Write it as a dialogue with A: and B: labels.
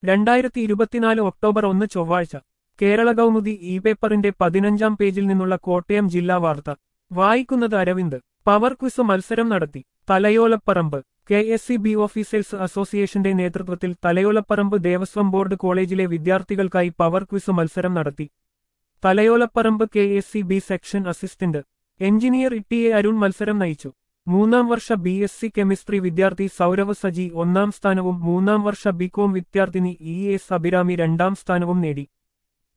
A: 2024 October 1 ചൊവ്വാഴ്ച Kerala Kaumudi E പേപ്പറിന്റെ 15-ാം പേജിൽ നിന്നുള്ള കോട്ടയം ജില്ലാ വാർത്ത വായിക്കുന്നത് അരവിന്ദ്. പവർ ക്വിസ് മത്സരം നടത്തി. തലയോലപ്പറമ്പ് KSEB ഓഫീസേഴ്സ് അസോസിയേഷന്റെ നേതൃത്വത്തിൽ തലയോലപ്പറമ്പ് ദേവസ്വം ബോർഡ് കോളേജിലെ വിദ്യാർത്ഥികൾക്കായി പവർ ക്വിസ് മത്സരം നടത്തി. Thalayolaparambu KSEB section assistant engineer T A Arun മത്സരം നയിച്ചു. 3-ാം വർഷ BSc കെമിസ്ട്രി വിദ്യാർത്ഥി സൗരവ് സജി 1-ാം സ്ഥാനവും 3-ാം വർഷ ബികോം വിദ്യാർത്ഥിനി ES അഭിരാമി 2-ാം സ്ഥാനവും നേടി.